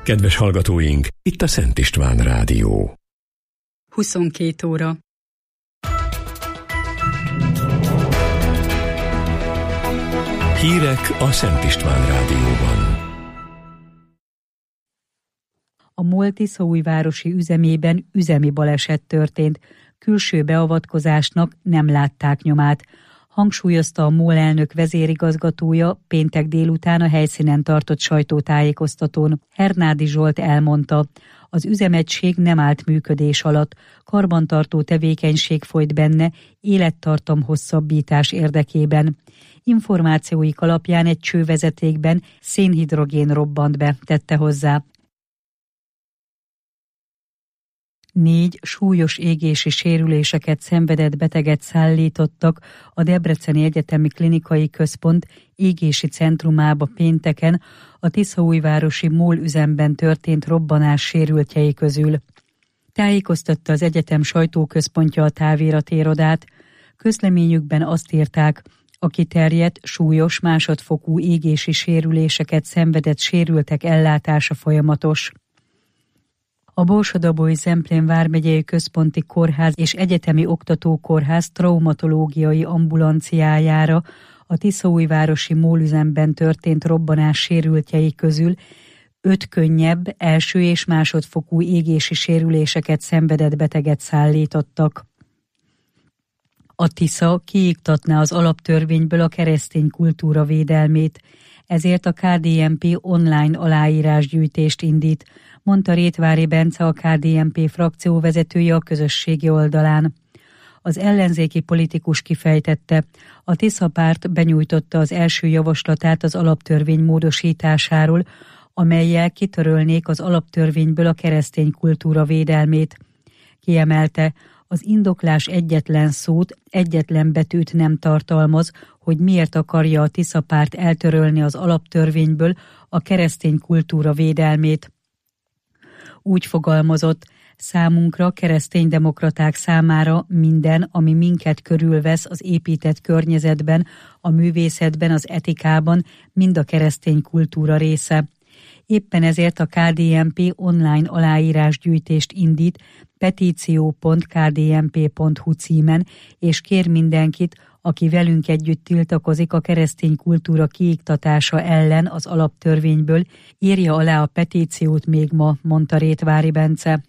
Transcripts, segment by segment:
Kedves hallgatóink, itt a Szent István Rádió. 22 óra. Hírek a Szent István Rádióban. A MOL tiszaújvárosi üzemében üzemi baleset történt. Külső beavatkozásnak nem látták nyomát. Hangsúlyozta a MOL elnök vezérigazgatója péntek délután a helyszínen tartott sajtótájékoztatón. Hernádi Zsolt elmondta, az üzemegység nem állt működés alatt, karbantartó tevékenység folyt benne, élettartam hosszabbítás érdekében. Információik alapján egy csővezetékben szénhidrogén robbant be, tette hozzá. 4 súlyos égési sérüléseket szenvedett beteget szállítottak a Debreceni Egyetemi Klinikai Központ égési centrumába pénteken a tiszaújvárosi MOL üzemben történt robbanás sérültjei közül. Tájékoztatta az egyetem sajtóközpontja a táviratérodát. Közleményükben azt írták, a kiterjedt, súlyos másodfokú égési sérüléseket szenvedett sérültek ellátása folyamatos. A Borsod-Abaúj-Zemplén vármegyei központi kórház és egyetemi oktatókórház traumatológiai ambulanciájára a tiszaújvárosi MOL üzemben történt robbanás sérültjei közül 5 könnyebb, első és másodfokú égési sérüléseket szenvedett beteget szállítottak. A Tisza kiiktatná az alaptörvényből a keresztény kultúra védelmét, ezért a KDNP online aláírásgyűjtést indít, mondta Rétvári Bence, a KDNP frakcióvezetője a közösségi oldalán. Az ellenzéki politikus kifejtette, a Tisza párt benyújtotta az első javaslatát az alaptörvény módosításáról, amellyel kitörölnék az alaptörvényből a keresztény kultúra védelmét. Kiemelte, az indoklás egyetlen szót, egyetlen betűt nem tartalmaz, hogy miért akarja a Tisza párt eltörölni az alaptörvényből a keresztény kultúra védelmét. Úgy fogalmazott, számunkra, kereszténydemokraták számára minden, ami minket körülvesz az épített környezetben, a művészetben, az etikában, mind a keresztény kultúra része. Éppen ezért a KDNP online aláírásgyűjtést indít petíció.kdnp.hu címen, és kér mindenkit, aki velünk együtt tiltakozik a keresztény kultúra kiiktatása ellen az alaptörvényből, írja alá a petíciót még ma, mondta Rétvári Bence.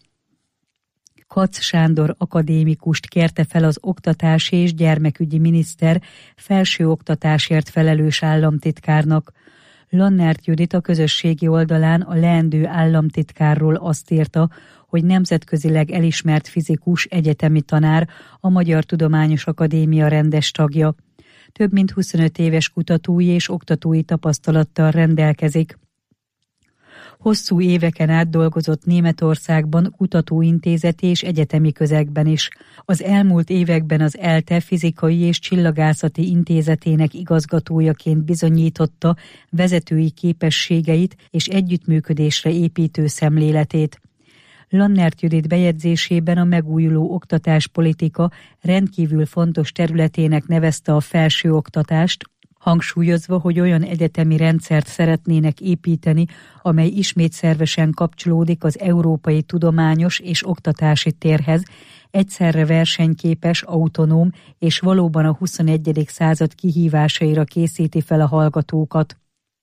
Kac Sándor akadémikust kérte fel az oktatási és gyermekügyi miniszter felsőoktatásért felelős államtitkárnak. Lannert Judit a közösségi oldalán a leendő államtitkárról azt írta, hogy nemzetközileg elismert fizikus, egyetemi tanár, a Magyar Tudományos Akadémia rendes tagja. Több mint 25 éves kutatói és oktatói tapasztalattal rendelkezik. Hosszú éveken át dolgozott Németországban, kutatóintézeti és egyetemi közegben is. Az elmúlt években az ELTE fizikai és csillagászati intézetének igazgatójaként bizonyította vezetői képességeit és együttműködésre építő szemléletét. Lannert Judit bejegyzésében a megújuló oktatáspolitika rendkívül fontos területének nevezte a felsőoktatást, hangsúlyozva, hogy olyan egyetemi rendszert szeretnének építeni, amely ismét szervesen kapcsolódik az európai tudományos és oktatási térhez, egyszerre versenyképes, autonóm és valóban a 21. század kihívásaira készíti fel a hallgatókat.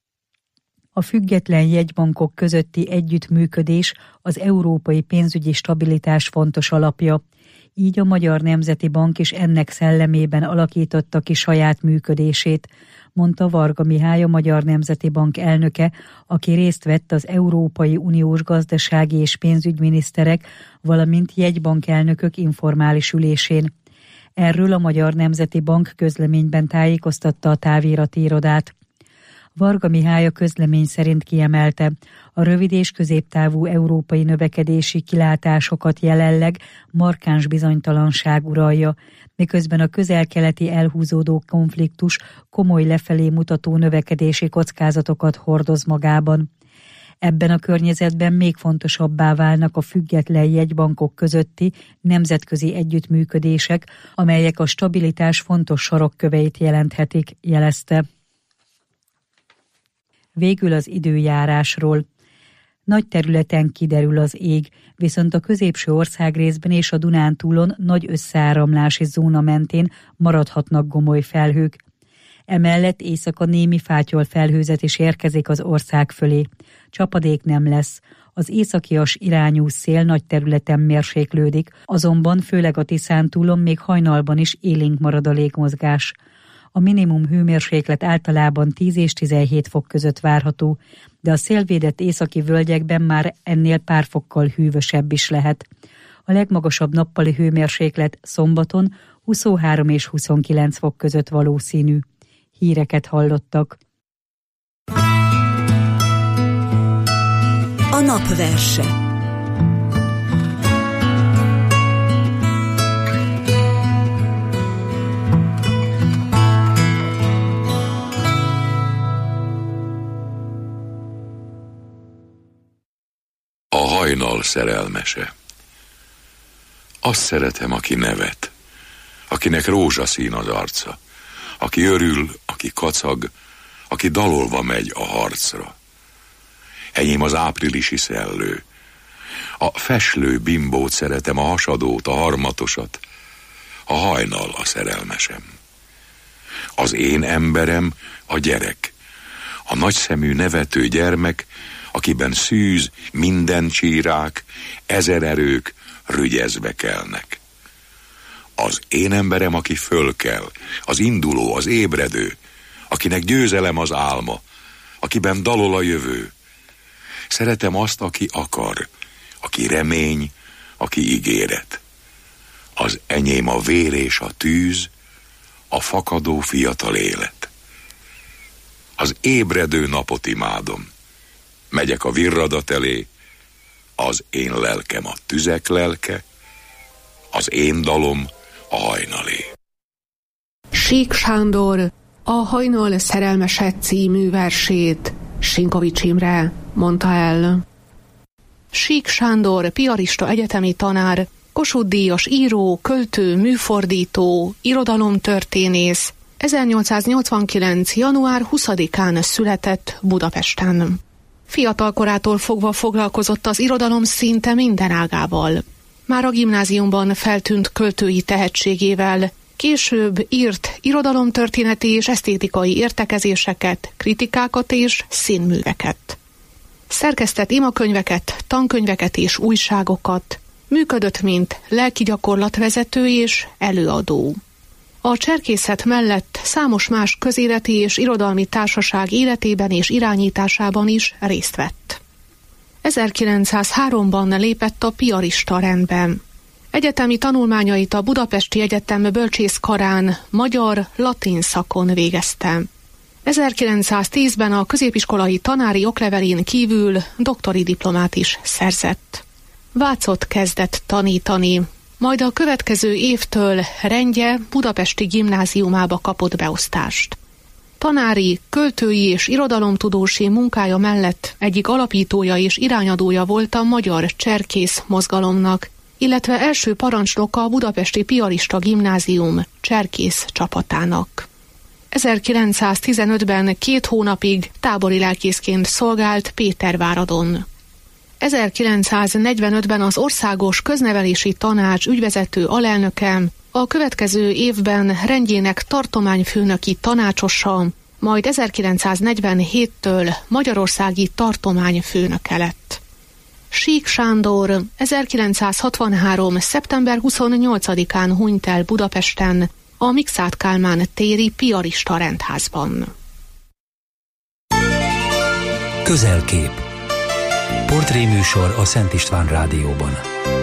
A független jegybankok közötti együttműködés az európai pénzügyi stabilitás fontos alapja. Így a Magyar Nemzeti Bank is ennek szellemében alakította ki saját működését, mondta Varga Mihály, a Magyar Nemzeti Bank elnöke, aki részt vett az Európai Uniós gazdasági és pénzügyminiszterek, valamint jegybankelnökök informális ülésén. Erről a Magyar Nemzeti Bank közleményben tájékoztatta a táviratírodát. Varga Mihály a közlemény szerint kiemelte, a rövid és középtávú európai növekedési kilátásokat jelenleg markáns bizonytalanság uralja, miközben a közel-keleti elhúzódó konfliktus komoly lefelé mutató növekedési kockázatokat hordoz magában. Ebben a környezetben még fontosabbá válnak a független jegybankok közötti nemzetközi együttműködések, amelyek a stabilitás fontos sarokköveit jelenthetik, jelezte. Végül az időjárásról. Nagy területen kiderül az ég, viszont a középső országrészben és a Dunántúlon nagy összeáramlási zóna mentén maradhatnak gomoly felhők. Emellett éjszaka némi fátyol felhőzet is érkezik az ország fölé. Csapadék nem lesz. Az északias irányú szél nagy területen mérséklődik, azonban főleg a Tiszántúlon még hajnalban is élénk marad a légmozgás. A minimum hőmérséklet általában 10 és 17 fok között várható, de a szélvédett északi völgyekben már ennél pár fokkal hűvösebb is lehet. A legmagasabb nappali hőmérséklet szombaton 23 és 29 fok között valószínű. Híreket hallottak. A napverse. A hajnal szerelmese. Azt szeretem, aki nevet, akinek rózsaszín az arca, aki örül, aki kacag, aki dalolva megy a harcra. Enyém az áprilisi szellő. A feslő bimbót szeretem, a hasadót, a harmatosat. A hajnal a szerelmesem. Az én emberem a gyerek, a nagyszemű nevető gyermek, akiben szűz, minden csírák, ezer erők rügyezve kelnek. Az én emberem, aki fölkel, az induló, az ébredő, akinek győzelem az álma, akiben dalol a jövő. Szeretem azt, aki akar, aki remény, aki ígéret. Az enyém a vér és a tűz, a fakadó fiatal élet. Az ébredő napot imádom. Megyek a virradat elé, az én lelkem a tüzek lelke, az én dalom a hajnalé. Sík Sándor a Hajnal szerelmese című versét Sinkovics Imre mondta el. Sík Sándor piarista egyetemi tanár, Kossuth-díjas író, költő, műfordító, irodalomtörténész, 1889. január 20-án született Budapesten. Fiatal korától fogva foglalkozott az irodalom szinte minden ágával. Már a gimnáziumban feltűnt költői tehetségével, később írt irodalomtörténeti és esztétikai értekezéseket, kritikákat és színműveket. Szerkesztett imakönyveket, tankönyveket és újságokat, működött mint lelkigyakorlatvezető és előadó. A cserkészet mellett számos más közéleti és irodalmi társaság életében és irányításában is részt vett. 1903-ban lépett a piarista rendbe. Egyetemi tanulmányait a Budapesti Egyetem bölcsészkarán magyar-latin szakon végezte. 1910-ben a középiskolai tanári oklevelén kívül doktori diplomát is szerzett. Vácot kezdett tanítani, majd a következő évtől rendje budapesti gimnáziumába kapott beosztást. Tanári, költői és irodalomtudósi munkája mellett egyik alapítója és irányadója volt a magyar cserkész mozgalomnak, illetve első parancsnoka a budapesti piarista gimnázium cserkész csapatának. 1915-ben 2 hónapig tábori lelkészként szolgált Péterváradon. 1945-ben az Országos Köznevelési Tanács ügyvezető alelnöke, a következő évben rendjének tartományfőnöki tanácsosa, majd 1947-től magyarországi tartományfőnöke lett. Sík Sándor 1963. szeptember 28-án hunyt el Budapesten, a Mikszáth Kálmán téri piarista rendházban. Közelkép. Portréműsor a Szent István Rádióban.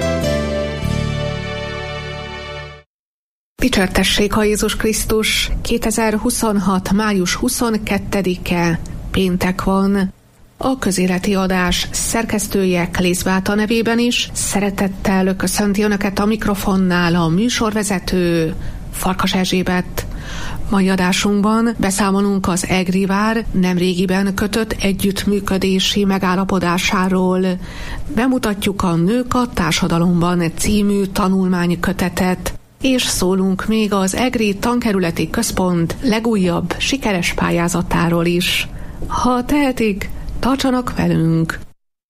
Dicsértessék a Jézus Krisztus! 2026. május 22-e péntek van. A közéleti adás szerkesztője Klész Beáta nevében is szeretettel köszönti Önöket a mikrofonnál a műsorvezető Farkas Erzsébet. Mai adásunkban beszámolunk az EGRI vár nemrégiben kötött együttműködési megállapodásáról. Bemutatjuk a Nők a társadalomban című tanulmánykötetet, és szólunk még az EGRI Tankerületi Központ legújabb sikeres pályázatáról is. Ha tehetik, tartsanak velünk!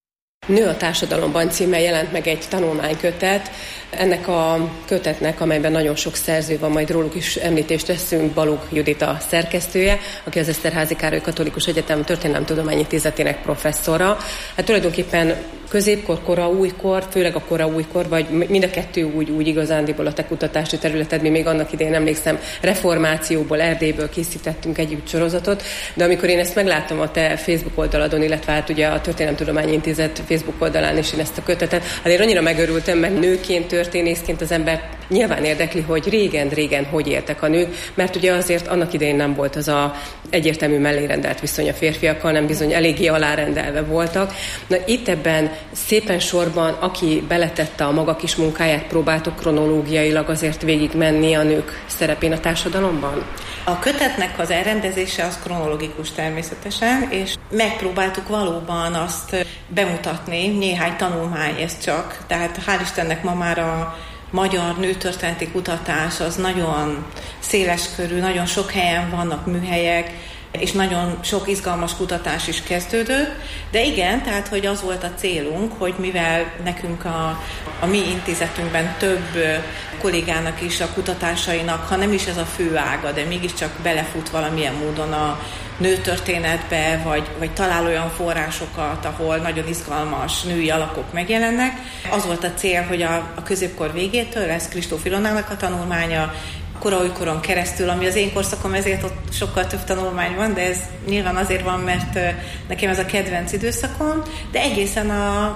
Nő a társadalomban címmel jelent meg egy tanulmánykötet. Ennek a kötetnek, amelyben nagyon sok szerző van, majd róluk is említést teszünk, Balogh Judit a szerkesztője, aki az Eszterházy Károly Katolikus Egyetem Történelemtudományi Intézetének professzora. Hát tulajdonképpen középkor, kora újkor, főleg a kora újkor, vagy mind a kettő úgy igazándiból a te kutatási területed, mi még annak idején emlékszem, reformációból, Erdélyből készítettünk együtt sorozatot, de amikor én ezt megláttam a te Facebook oldaladon, illetve hát ugye a Történelemtudományi Intézet Facebook oldalán is én ezt a kötetet, hát én annyira megörültem, mert nőként, történészként az ember nyilván érdekli, hogy régen hogy éltek a nők, mert ugye azért annak idején nem volt az a egyértelmű mellérendelt viszony a férfiakkal, nem bizony eléggé alárendelve voltak. Na itt ebben szépen sorban, aki beletette a maga kis munkáját, próbáltok kronológiailag azért végigmenni a nők szerepén a társadalomban? A kötetnek az elrendezése az kronológikus természetesen, és megpróbáltuk valóban azt bemutatni, néhány tanulmány ez csak, tehát hál' Istennek ma már a magyar nőtörténeti kutatás az nagyon széleskörű, nagyon sok helyen vannak műhelyek, és nagyon sok izgalmas kutatás is kezdődött, de igen, tehát hogy az volt a célunk, hogy mivel nekünk a mi intézetünkben több kollégának is a kutatásainak, ha nem is ez a fő ága, de mégiscsak belefut valamilyen módon a nőtörténetbe, vagy talál olyan forrásokat, ahol nagyon izgalmas női alakok megjelennek. Az volt a cél, hogy a középkor végétől lesz Kristóf Ilonának a tanulmánya, kora-újkoron keresztül, ami az én korszakom, ezért ott sokkal több tanulmány van, de ez nyilván azért van, mert nekem ez a kedvenc időszakom, de egészen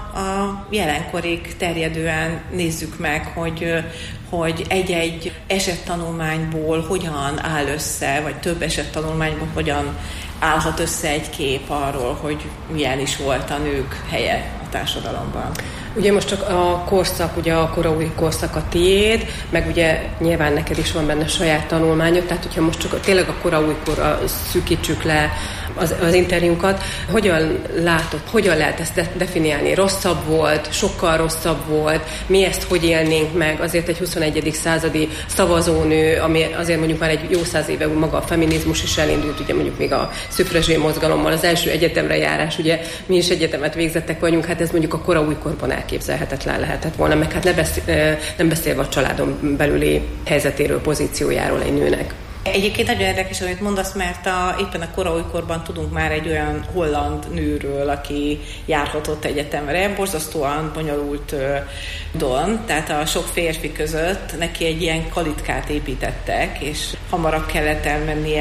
a jelenkorig terjedően nézzük meg, hogy egy-egy esettanulmányból hogyan áll össze, vagy több esettanulmányból hogyan állhat össze egy kép arról, hogy milyen is volt a nők helye a társadalomban. Ugye most csak a korszak, ugye a koraúj korszak a tiéd, meg ugye nyilván neked is van benne saját tanulmányod, tehát hogyha most csak tényleg a koraújkorra szűkítsük le az interjúnkat, hogyan látod, hogyan lehet ezt definiálni? Rosszabb volt, sokkal rosszabb volt, mi ezt hogy élnénk meg? Azért egy 21. századi szavazónő, ami azért mondjuk már egy jó 100 éve maga a feminizmus is elindult, ugye mondjuk még a szüfrezsé mozgalommal, az első egyetemre járás, ugye mi is egyetemet végzettek vagyunk, hát ez mondjuk a koraújkorban elképzelhetetlen lehetett volna, meg hát nem beszélve a családon belüli helyzetéről, pozíciójáról egy nőnek. Egyébként nagyon érdekes, amit mondasz, mert éppen a koraújkorban tudunk már egy olyan holland nőről, aki járhatott egyetemre, borzasztóan bonyolult don, tehát a sok férfi között neki egy ilyen kalitkát építettek, és hamarabb kellett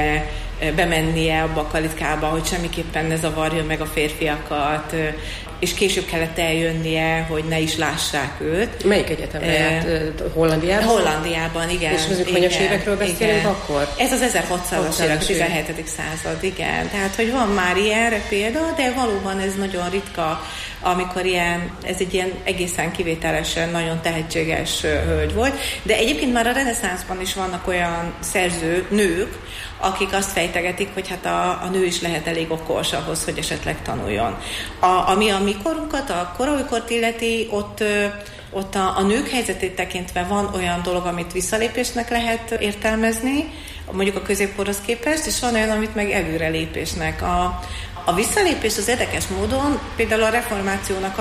bemennie abba a kalitkába, hogy semmiképpen ne zavarjon meg a férfiakat, és később kellett eljönnie, hogy ne is lássák őt. Melyik egyetemre járt? Hollandiában? Hollandiában, igen. És az konyos évekről beszélünk akkor? Ez az 1600-as évek, 17. század, igen. Tehát, hogy van már ilyenre példa, de valóban ez nagyon ritka, amikor ez egy ilyen egészen kivételesen nagyon tehetséges hölgy volt. De egyébként már a reneszánszban is vannak olyan nők, akik azt fejtegetik, hogy hát a nő is lehet elég okos ahhoz, hogy esetleg tanuljon. Ami a mi korunkat, a koraújkort illeti, ott a nők helyzetét tekintve van olyan dolog, amit visszalépésnek lehet értelmezni, mondjuk a középkorhoz képest, és van olyan, amit meg előrelépésnek. A visszalépés az érdekes módon, például a reformációnak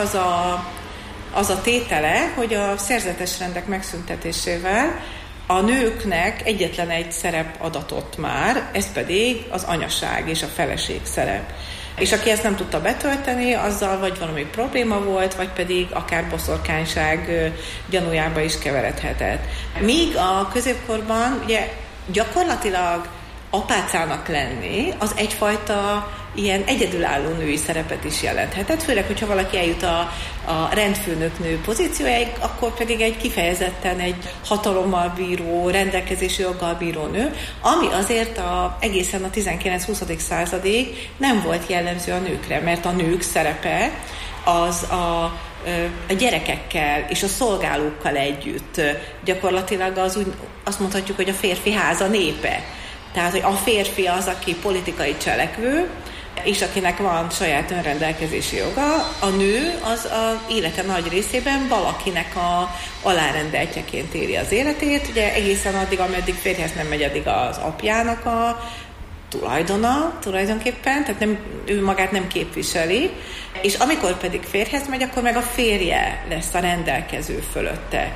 az a tétele, hogy a szerzetes rendek megszüntetésével a nőknek egyetlen egy szerep adatott már, ez pedig az anyaság és a feleség szerep. És aki ezt nem tudta betölteni, azzal vagy valami probléma volt, vagy pedig akár boszorkányság gyanújába is keveredhetett. Míg a középkorban ugye gyakorlatilag apácának lenni, az egyfajta ilyen egyedülálló női szerepet is jelenthetett, főleg, hogyha valaki eljut a rendfőnök-nő pozíciójáig, akkor pedig kifejezetten egy hatalommal bíró, rendelkezési joggal bíró nő, ami azért egészen a 19-20. századig nem volt jellemző a nőkre, mert a nők szerepe az a gyerekekkel és a szolgálókkal együtt gyakorlatilag azt mondhatjuk, hogy a férfi háza népe. Tehát, hogy a férfi az, aki politikai cselekvő, és akinek van saját önrendelkezési joga, a nő az az élete nagy részében valakinek a alárendeltjeként éli az életét, ugye egészen addig, ameddig férjhez nem megy, addig az apjának a tulajdona tulajdonképpen, tehát ő magát nem képviseli, és amikor pedig férjhez megy, akkor meg a férje lesz a rendelkező fölötte.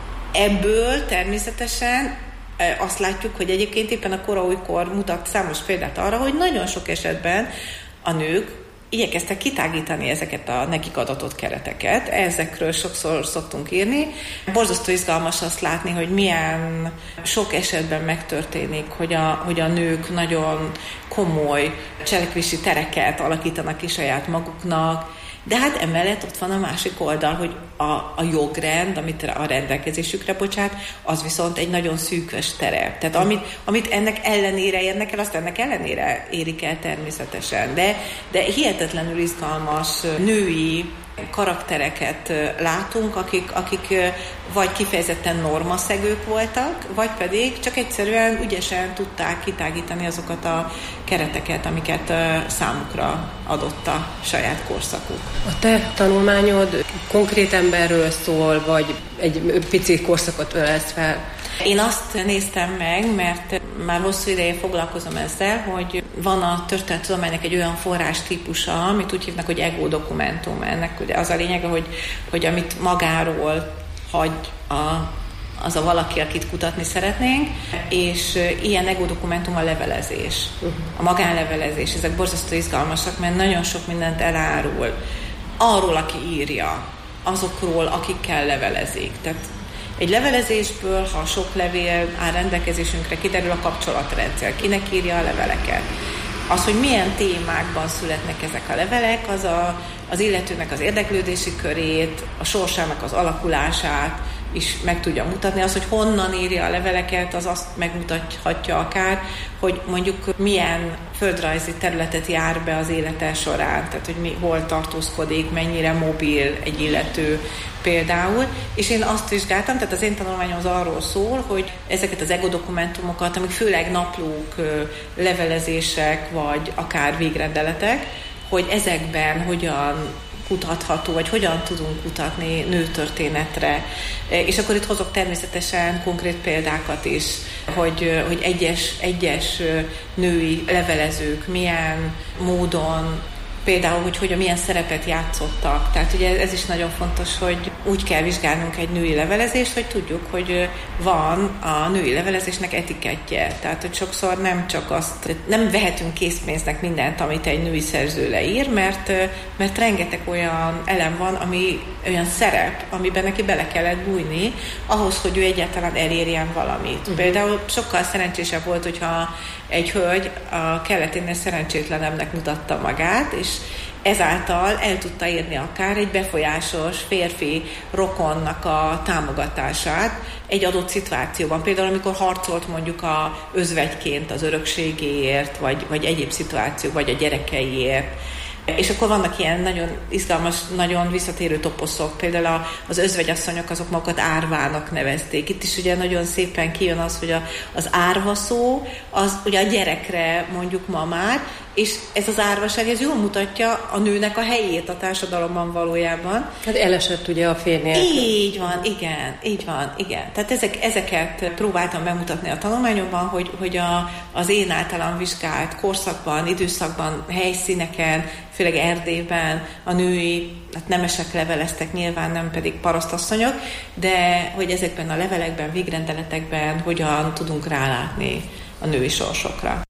Ebből természetesen azt látjuk, hogy egyébként éppen a kora újkor mutat számos példát arra, hogy nagyon sok esetben a nők igyekeztek kitágítani ezeket a nekik adatott kereteket. Ezekről sokszor szoktunk írni. Borzasztó izgalmas azt látni, hogy milyen sok esetben megtörténik, hogy a nők nagyon komoly cselekvési tereket alakítanak ki saját maguknak, de hát emellett ott van a másik oldal, hogy a jogrend, amit a rendelkezésükre bocsát, az viszont egy nagyon szűkös terep. Tehát amit ennek ellenére érnek el, azt ennek ellenére érik el természetesen. De hihetetlenül izgalmas női karaktereket látunk, akik vagy kifejezetten normaszegők voltak, vagy pedig csak egyszerűen ügyesen tudták kitágítani azokat a kereteket, amiket számukra adott a saját korszakuk. A te tanulmányod konkrét emberről szól, vagy egy pici korszakot ölelsz fel? Én azt néztem meg, mert már hosszú ideje foglalkozom ezzel, hogy van a történettudománynak egy olyan forrás típusa, amit úgy hívnak, hogy ego dokumentum. Ennek ugye az a lényege, hogy amit magáról hagy az a valaki, akit kutatni szeretnénk, és ilyen ego dokumentum a levelezés, a magánlevelezés. Ezek borzasztó izgalmasak, mert nagyon sok mindent elárul arról, aki írja, azokról, akikkel levelezik. Tehát egy levelezésből, ha sok levél áll rendelkezésünkre, kiderül a kapcsolatrendszer, kinek írja a leveleket. Az, hogy milyen témákban születnek ezek a levelek, az illetőnek az érdeklődési körét, a sorsának az alakulását is meg tudja mutatni. Az, hogy honnan írja a leveleket, az azt megmutathatja akár, hogy mondjuk milyen földrajzi területet jár be az élete során, tehát hogy hol tartózkodik, mennyire mobil egy illető például. És én azt vizsgáltam, tehát az én tanulmányom az arról szól, hogy ezeket az ego dokumentumokat, amik főleg naplók, levelezések, vagy akár végrendeletek, hogy ezekben hogyan kutatható, vagy hogyan tudunk kutatni nőtörténetre. És akkor itt hozok természetesen konkrét példákat is, hogy egyes női levelezők milyen módon, például, hogy milyen szerepet játszottak. Tehát ugye ez is nagyon fontos, hogy úgy kell vizsgálnunk egy női levelezést, hogy tudjuk, hogy van a női levelezésnek etikettje. Tehát, hogy sokszor nem vehetünk készpénznek mindent, amit egy női szerző leír, mert rengeteg olyan elem van, olyan szerep, amiben neki bele kellett bújni, ahhoz, hogy ő egyáltalán elérjen valamit. Például sokkal szerencsésebb volt, hogyha egy hölgy a kelleténél szerencsétlenebbnek mutatta magát, és ezáltal el tudta érni akár egy befolyásos férfi rokonnak a támogatását egy adott szituációban. Például amikor harcolt mondjuk özvegyként az örökségéért, vagy egyéb szituáció, vagy a gyerekeiért. És akkor vannak ilyen nagyon izgalmas, nagyon visszatérő toposzok. Például az özvegyasszonyok azok magukat árvának nevezték. Itt is ugye nagyon szépen kijön az, hogy az árva szó, az ugye a gyerekre mondjuk mamát, és ez az árvaság, ez jól mutatja a nőnek a helyét a társadalomban valójában. Hát elesett ugye a férnél. Így van, igen. Tehát ezeket próbáltam bemutatni a tanulmányomban, hogy az én általam vizsgált korszakban, időszakban, helyszíneken, főleg Erdélyben a női, hát nemesek leveleztek, nyilván nem pedig parasztasszonyok, de hogy ezekben a levelekben, végrendeletekben hogyan tudunk rálátni a női sorsokra.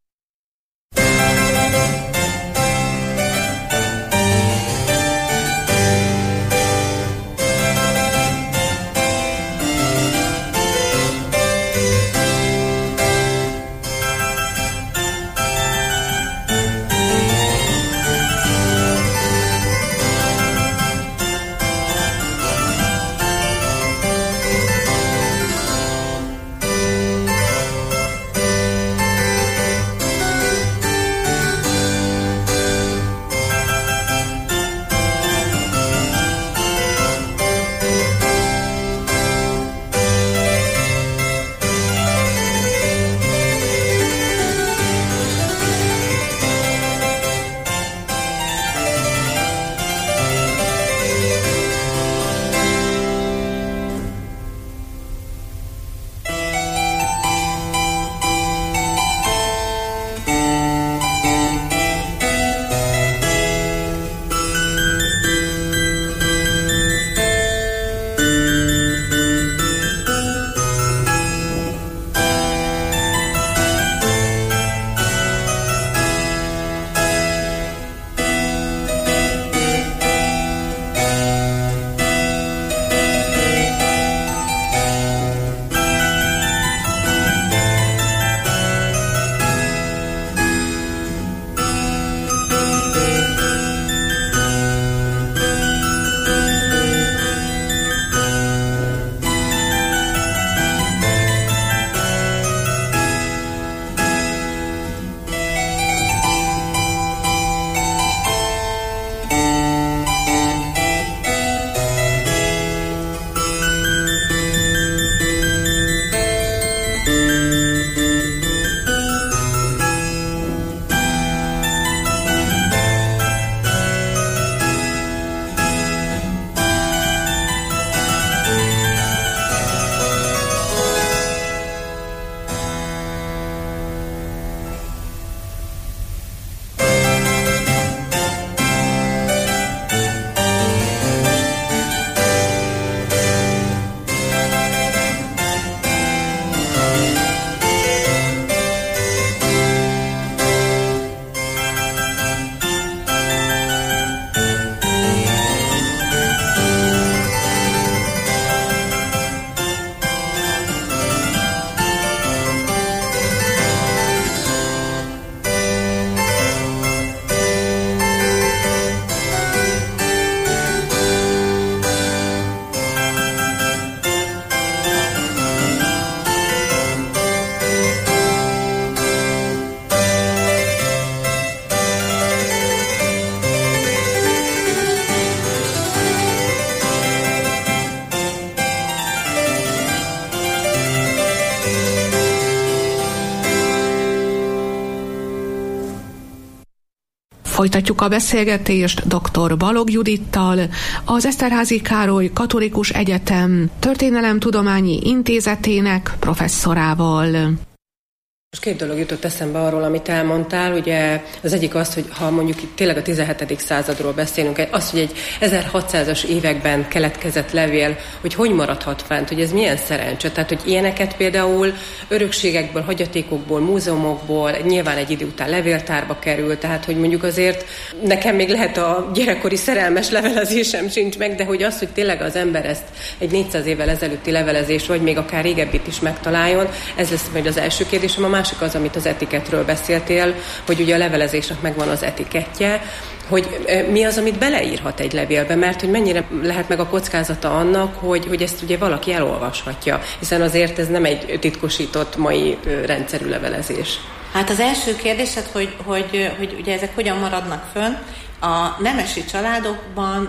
Folytatjuk a beszélgetést dr. Balogh Judittal, az Eszterházy Károly Katolikus Egyetem Történelemtudományi Intézetének professzorával. Most két dolog jutott eszembe arról, amit elmondtál. Ugye az egyik az, hogy ha mondjuk itt tényleg a 17. századról beszélünk, az, hogy egy 1600-as években keletkezett levél, hogy maradhat fent, hogy ez milyen szerencse. Tehát, hogy ilyeneket például örökségekből, hagyatékokból, múzeumokból, nyilván egy idő után levéltárba kerül, tehát, hogy mondjuk azért nekem még lehet a gyerekkori szerelmes levelezésem sincs meg, de hogy az, hogy tényleg az ember ezt egy 400 évvel ezelőtti levelezés, vagy még akár régebbit is megtaláljon, ez lesz majd az első kérdésem. A másik az, amit az etiketről beszéltél, hogy ugye a levelezésnek megvan az etikettje, hogy mi az, amit beleírhat egy levélbe, mert hogy mennyire lehet meg a kockázata annak, hogy ezt ugye valaki elolvashatja, hiszen azért ez nem egy titkosított mai rendszerű levelezés. Hát az első kérdésed, hogy ugye ezek hogyan maradnak fönn. A nemesi családokban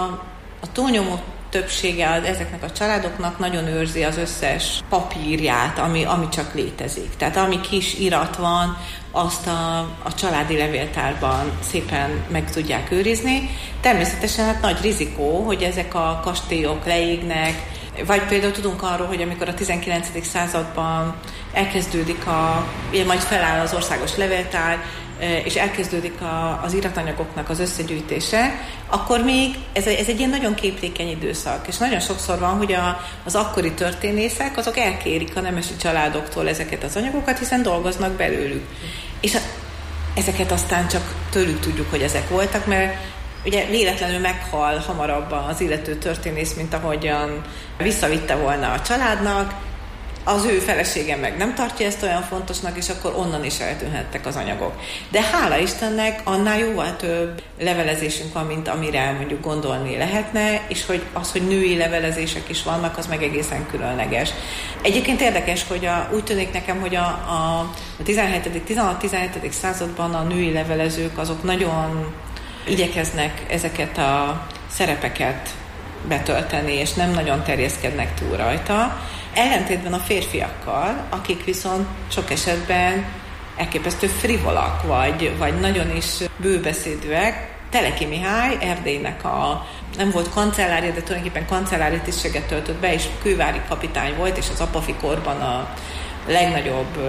a túlnyomó többsége ezeknek a családoknak nagyon őrzi az összes papírját, ami csak létezik. Tehát ami kis irat van, azt a családi levéltárban szépen meg tudják őrizni. Természetesen hát nagy rizikó, hogy ezek a kastélyok leégnek, vagy például tudunk arról, hogy amikor a 19. században elkezdődik majd feláll az országos levéltár, és elkezdődik az iratanyagoknak az összegyűjtése, akkor még ez egy ilyen nagyon képlékeny időszak. És nagyon sokszor van, hogy az akkori történészek, azok elkérik a nemesi családoktól ezeket az anyagokat, hiszen dolgoznak belőlük. És ezeket aztán csak tőlük tudjuk, hogy ezek voltak, mert ugye véletlenül meghal hamarabb az illető történész, mint ahogyan visszavitte volna a családnak, az ő felesége meg nem tartja ezt olyan fontosnak, és akkor onnan is eltűnhettek az anyagok. De hála Istennek annál jóval több levelezésünk van, mint amire mondjuk gondolni lehetne, és hogy női levelezések is vannak, az meg egészen különleges. Egyébként érdekes, hogy úgy tűnik nekem, hogy a 16-17. században a női levelezők azok nagyon igyekeznek ezeket a szerepeket betölteni, és nem nagyon terjeszkednek túl rajta. Ellentétben a férfiakkal, akik viszont sok esetben elképesztő frivolak, vagy nagyon is bőbeszédűek. Teleki Mihály, Erdélynek nem volt kancellária, de tulajdonképpen kancellári tisztséget töltött be, és kővári kapitány volt, és az apafikorban a legnagyobb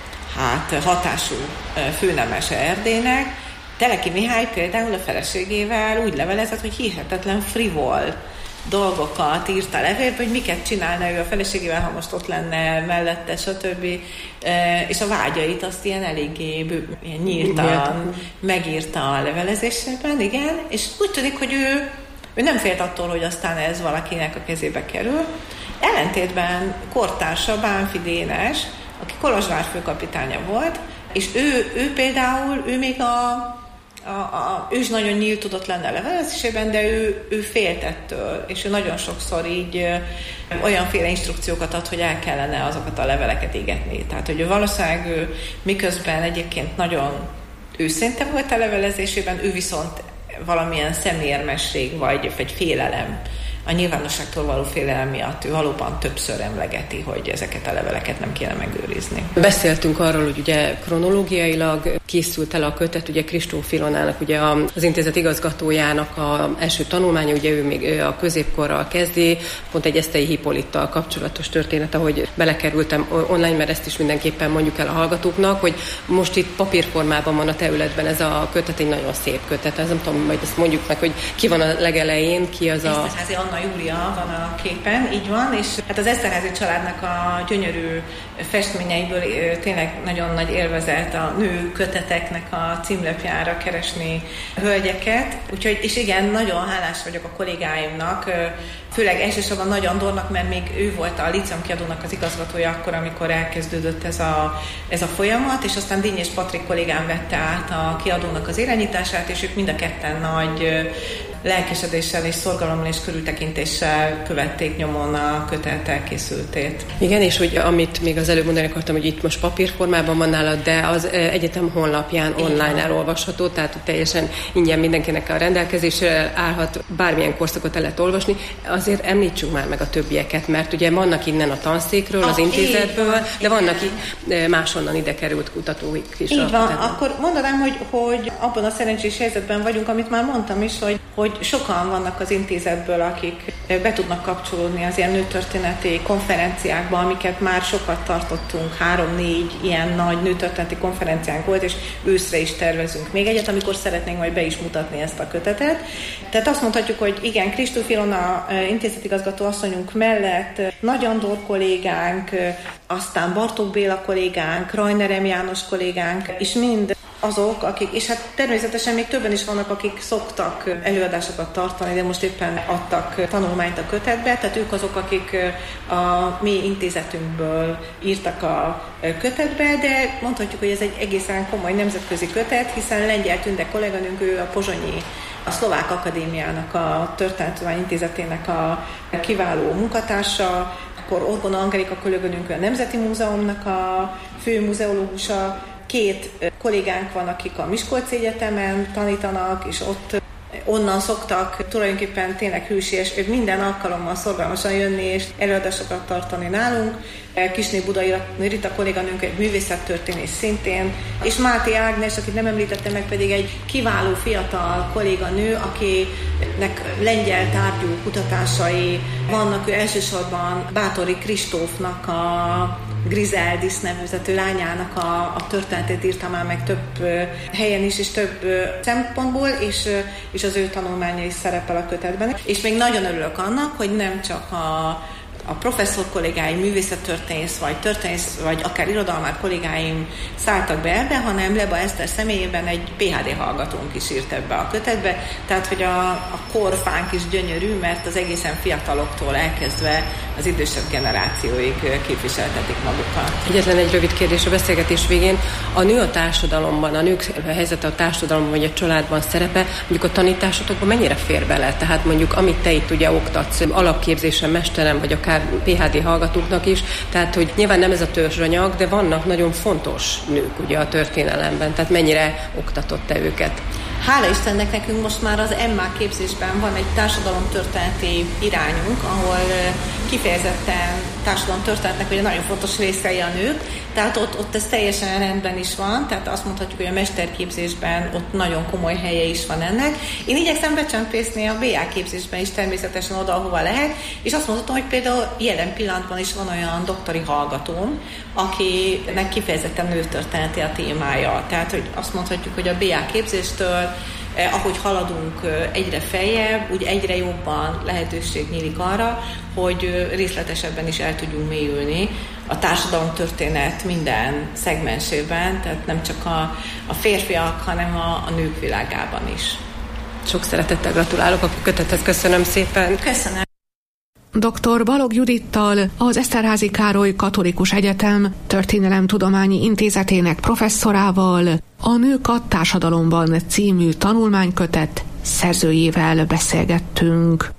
hatású főnemese Erdélynek. Teleki Mihály például a feleségével úgy levelezett, hogy hihetetlen frivol dolgokat írt a levélbe, hogy miket csinálna ő a feleségével, ha most ott lenne mellette, stb. És a vágyait azt ilyen eléggé ilyen nyíltan megírta a levelezésében, igen, és úgy tűnik, hogy ő nem félt attól, hogy aztán ez valakinek a kezébe kerül. Ellentétben kortársa Bánffy Dénes, aki Kolozsvár főkapitánya volt, és ő például, ő még ő is nagyon nyílt tudott lenni a levelezésében, de ő félt ettől, és ő nagyon sokszor így olyanféle instrukciókat ad, hogy el kellene azokat a leveleket égetni. Tehát, hogy valószínűleg miközben egyébként nagyon őszinte volt a levelezésében, ő viszont valamilyen szemérmesség vagy félelem, a nyilvánosságtól való félelem miatt ő valóban többször emlegeti, hogy ezeket a leveleket nem kéne megőrizni. Beszéltünk arról, hogy ugye kronológiailag készült el a kötet, ugye Kristóf Ilonának, ugye az intézet igazgatójának az első tanulmánya, ugye ő még a középkorral kezdi, pont egy Esztei Hippolittal kapcsolatos történet, ahogy belekerültem online, mert ezt is mindenképpen mondjuk el a hallgatóknak, hogy most itt papírformában van a területben ez a kötet, egy nagyon szép kötet. Ez nem tudom, majd ezt mondjuk meg, hogy ki van a legelején, ki az a... Eszterházy Anna Júlia van a képen, így van, és hát az Eszterházy családnak a gyönyörű festményeiből tényleg nagyon nagy élvezet a nő köteteknek a címlapjára keresni hölgyeket. Úgyhogy, és igen, nagyon hálás vagyok a kollégáimnak, főleg elsősorban Nagy Andornak, mert még ő volt a Líceum kiadónak az igazgatója akkor, amikor elkezdődött ez a folyamat, és aztán Dinnyés Patrik kollégám vette át a kiadónak az irányítását, és ők mind a ketten nagy lelkesedéssel és szorgalommal és körültekintéssel követték nyomon a kötet elkészültét. Igen, és hogy amit még az előbb mondani akartam, hogy itt most papírformában van nálad, de az egyetem honlapján online elolvasható, tehát teljesen ingyen mindenkinek a rendelkezésre állhat, bármilyen korszakot el lehet olvasni. Azért említsünk már meg a többieket, mert ugye vannak innen a tanszékről, az intézetből, de vannak máshonnan ide került kutatóik is. Így van, akkor mondanám, hogy abban a szerencsés helyzetben vagyunk, amit már mondtam is, hogy sokan vannak az intézetből, akik be tudnak kapcsolódni az ilyen nőtörténeti konferenciákba, amiket már sokat tartottunk, 3-4 ilyen nagy nőtörténeti konferenciánk volt, és őszre is tervezünk még egyet, amikor szeretnénk majd be is mutatni ezt a kötetet. Tehát azt mondhatjuk, hogy igen, Kristóf Ilona intézetigazgató asszonyunk mellett Nagy Andor kollégánk, aztán Bartók Béla kollégánk, Rajner M. János kollégánk, és mind azok, akik, és hát természetesen még többen is vannak, akik szoktak előadásokat tartani, de most éppen adtak tanulmányt a kötetbe, tehát ők azok, akik a mi intézetünkből írtak a kötetbe, de mondhatjuk, hogy ez egy egészen komoly nemzetközi kötet, hiszen Lengyel Tünde kolléganőnk, ő a pozsonyi, a Szlovák Akadémiának, a Történetudomány Intézetének a kiváló munkatársa, akkor Orgona Angelika kolléganőnk a Nemzeti Múzeumnak a fő muzeológusa, 2 kollégánk van, akik a Miskolci Egyetemen tanítanak, és onnan szoktak tulajdonképpen tényleg hűséges, minden alkalommal szorgalmasan jönni és előadásokat tartani nálunk. Kisné Budai Rita kolléganőnk egy művészettörténész szintén, és Máté Ágnes, akit nem említettem meg, pedig egy kiváló fiatal kolléganő, akinek lengyel tárgyú kutatásai vannak. Ő elsősorban Báthori Kristófnak a Griseldis nevezető lányának a történetét írta már meg több helyen is, és több szempontból, és az ő tanulmánya is szerepel a kötetben. És még nagyon örülök annak, hogy nem csak a professzor kollégáim, művészettörténész, vagy akár irodalmár kollégáim szálltak be ebbe, hanem Leba Eszter személyében egy PhD hallgatónk is írt ebbe a kötetbe, tehát hogy a korfánk is gyönyörű, mert az egészen fiataloktól elkezdve az idősebb generációig képviseltetik magukat. Egyetlen egy rövid kérdés a beszélgetés végén. A nő a társadalomban, a nők helyzete a társadalomban, vagy a családban szerepe, mondjuk a tanításotokban mennyire fér bele? Tehát mondjuk, amit te itt ugye oktatsz, alapképzésen mesterem, vagy akár PhD hallgatóknak is, tehát hogy nyilván nem ez a törzsanyag, de vannak nagyon fontos nők ugye a történelemben, tehát mennyire oktatott te őket? Hála Istennek nekünk most már az MA képzésben van egy társadalomtörténeti irányunk, ahol kifejezetten társadalomtörténetnek ugye nagyon fontos részei a nők, tehát ott ez teljesen rendben is van, tehát azt mondhatjuk, hogy a mesterképzésben ott nagyon komoly helye is van ennek. Én igyekszem becsempészni a BA képzésben is természetesen oda, ahova lehet, és azt mondhatom, hogy például jelen pillanatban is van olyan doktori hallgatóm, akinek kifejezetten nőtörténeti a témája. Tehát, hogy azt mondhatjuk, hogy a BA képzéstől ahogy haladunk egyre feljebb, úgy egyre jobban lehetőség nyílik arra, hogy részletesebben is el tudjunk mélyülni a társadalomtörténet minden szegmensében, tehát nem csak a férfiak, hanem a nők világában is. Sok szeretettel gratulálok a kötethez, köszönöm szépen. Köszönöm. Dr. Balogh Judittal, az Eszterházy Károly Katolikus Egyetem Történelemtudományi Intézetének professzorával a Nők a társadalomban című tanulmánykötet szerzőjével beszélgettünk.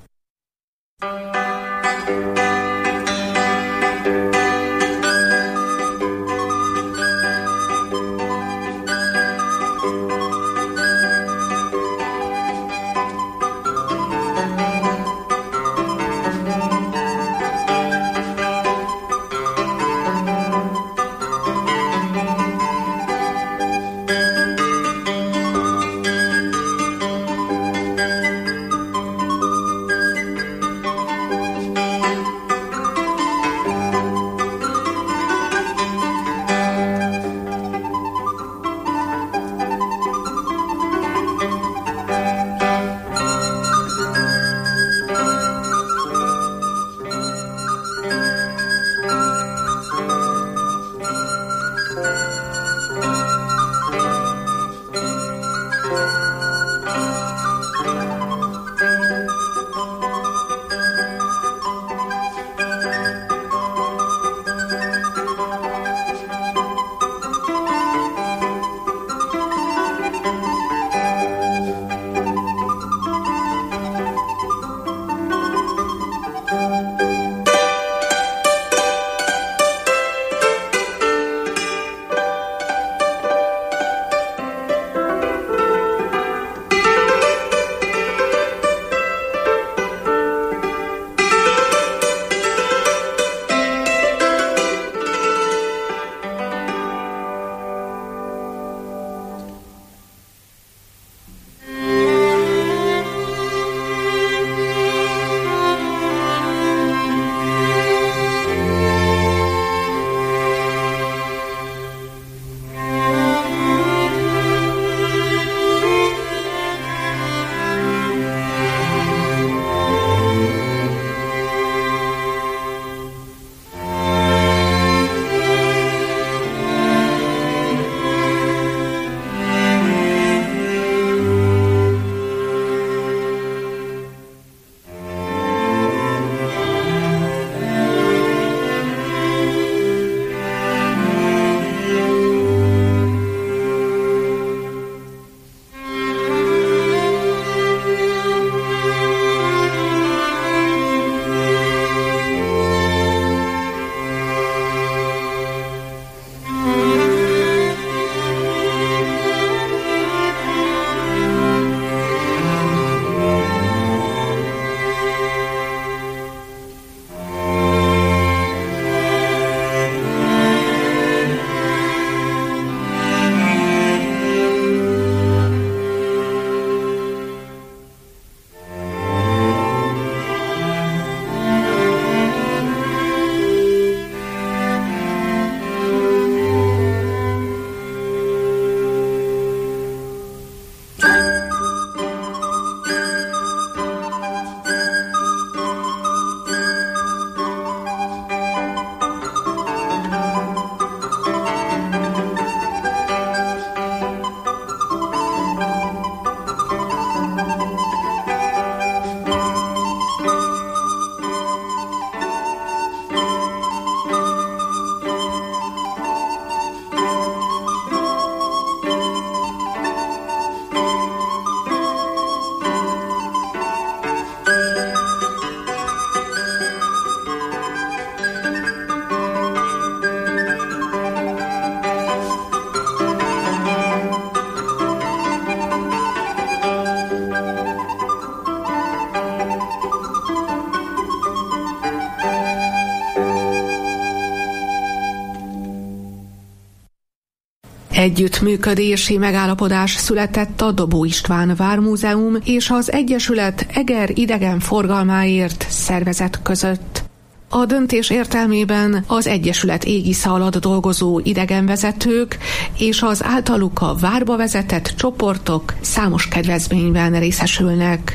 Együttműködési megállapodás született a Dobó István Vármúzeum és az Egyesület Eger idegenforgalmáért szervezet között. A döntés értelmében az Egyesület égisze alatt dolgozó idegenvezetők és az általuk a várba vezetett csoportok számos kedvezményben részesülnek.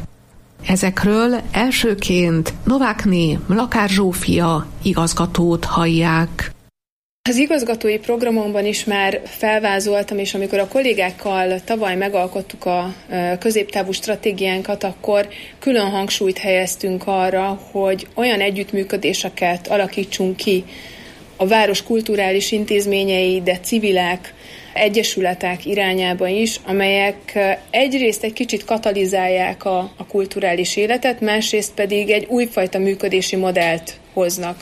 Ezekről elsőként Novákné Mlakár Zsófia igazgatót hallják. Az igazgatói programomban is már felvázoltam, és amikor a kollégákkal tavaly megalkottuk a középtávú stratégiánkat, akkor külön hangsúlyt helyeztünk arra, hogy olyan együttműködéseket alakítsunk ki a város kulturális intézményei, de civilek, egyesületek irányába is, amelyek egyrészt egy kicsit katalizálják a kulturális életet, másrészt pedig egy újfajta működési modellt hoznak.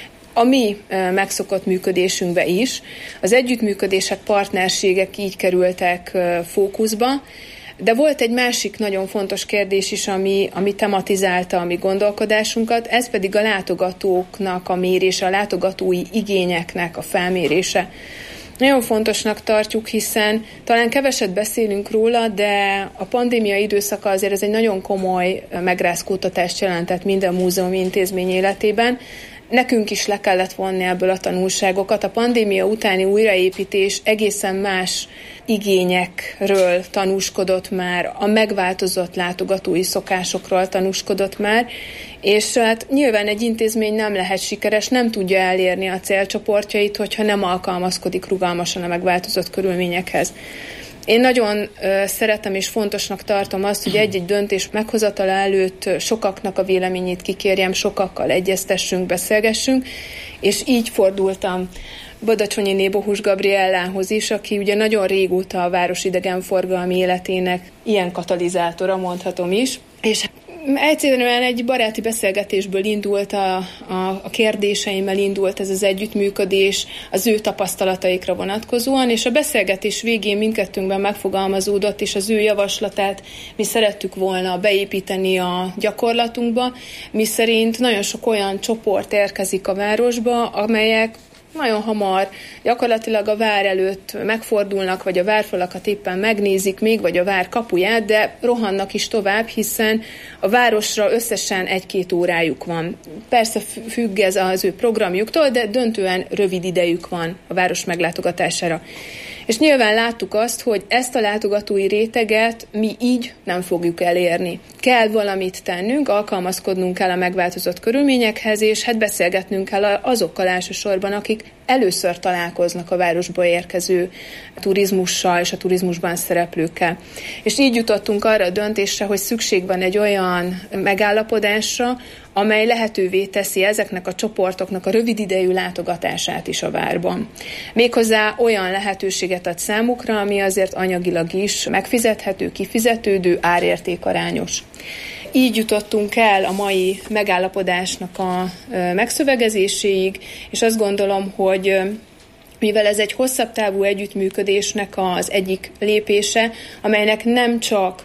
A mi megszokott működésünkbe is. Az együttműködések, partnerségek így kerültek fókuszba, de volt egy másik nagyon fontos kérdés is, ami tematizálta a mi gondolkodásunkat, ez pedig a látogatóknak a mérése, a látogatói igényeknek a felmérése. Nagyon fontosnak tartjuk, hiszen talán keveset beszélünk róla, de a pandémia időszaka azért ez egy nagyon komoly megrázkódtatást jelentett minden múzeumi intézmény életében. Nekünk is le kellett vonni ebből a tanulságokat. A pandémia utáni újraépítés egészen más igényekről tanúskodott már, a megváltozott látogatói szokásokról tanúskodott már, és hát nyilván egy intézmény nem lehet sikeres, nem tudja elérni a célcsoportjait, hogyha nem alkalmazkodik rugalmasan a megváltozott körülményekhez. Én nagyon szeretem és fontosnak tartom azt, hogy egy-egy döntés meghozatala előtt sokaknak a véleményét kikérjem, sokakkal egyeztessünk, beszélgessünk, és így fordultam Badacsonyiné Bohus Gabriellához is, aki ugye nagyon régóta a város idegenforgalmi életének ilyen katalizátora, mondhatom is, és egyszerűen egy baráti beszélgetésből indult, a kérdéseimmel indult ez az együttműködés az ő tapasztalataikra vonatkozóan, és a beszélgetés végén mindkettőnkben megfogalmazódott, és az ő javaslatát mi szerettük volna beépíteni a gyakorlatunkba, miszerint nagyon sok olyan csoport érkezik a városba, amelyek nagyon hamar gyakorlatilag a vár előtt megfordulnak, vagy a várfalakat éppen megnézik még, vagy a vár kapuját, de rohannak is tovább, hiszen a városra összesen 1-2 órájuk van. Persze függ ez az ő programjuktól, de döntően rövid idejük van a város meglátogatására. És nyilván láttuk azt, hogy ezt a látogatói réteget mi így nem fogjuk elérni. Kell valamit tennünk, alkalmazkodnunk kell a megváltozott körülményekhez, és hát beszélgetnünk kell azokkal elsősorban, akik először találkoznak a városba érkező turizmussal és a turizmusban szereplőkkel. És így jutottunk arra a döntésre, hogy szükség van egy olyan megállapodásra, amely lehetővé teszi ezeknek a csoportoknak a rövid idejű látogatását is a várban. Méghozzá olyan lehetőséget ad számukra, ami azért anyagilag is megfizethető, kifizetődő, árértékarányos. Így jutottunk el a mai megállapodásnak a megszövegezéséig, és azt gondolom, hogy mivel ez egy hosszabb távú együttműködésnek az egyik lépése, amelynek nem csak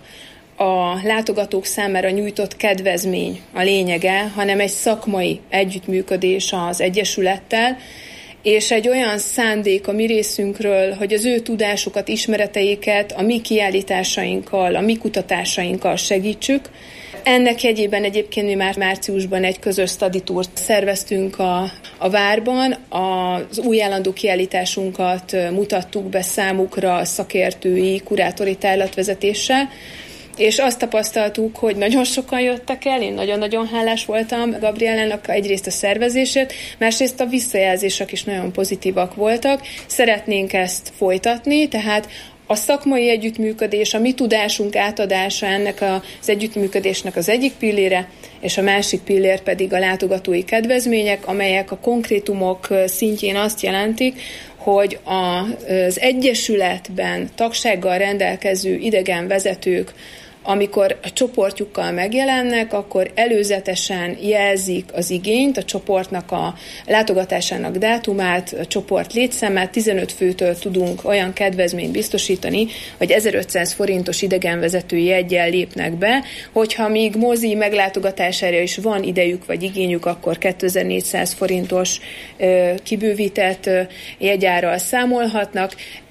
a látogatók számára nyújtott kedvezmény a lényege, hanem egy szakmai együttműködés az Egyesülettel, és egy olyan szándék a mi részünkről, hogy az ő tudásukat, ismereteiket a mi kiállításainkkal, a mi kutatásainkkal segítsük. Ennek jegyében egyébként mi már márciusban egy közös study tourt szerveztünk a várban. Az új állandó kiállításunkat mutattuk be számukra szakértői, kurátori tárlatvezetéssel, és azt tapasztaltuk, hogy nagyon sokan jöttek el, én nagyon-nagyon hálás voltam Gabriellának egyrészt a szervezését, másrészt a visszajelzések is nagyon pozitívak voltak. Szeretnénk ezt folytatni, tehát a szakmai együttműködés, a mi tudásunk átadása ennek az együttműködésnek az egyik pillére, és a másik pillér pedig a látogatói kedvezmények, amelyek a konkrétumok szintjén azt jelentik, hogy az Egyesületben tagsággal rendelkező idegenvezetők, amikor a csoportjukkal megjelennek, akkor előzetesen jelzik az igényt, a csoportnak a látogatásának dátumát, a csoport létszámát, 15 főtől tudunk olyan kedvezményt biztosítani, hogy 1500 forintos idegenvezetői jeggyel lépnek be, hogyha még mozi meglátogatására is van idejük vagy igényük, akkor 2400 forintos kibővített jegyárral számolhatnak.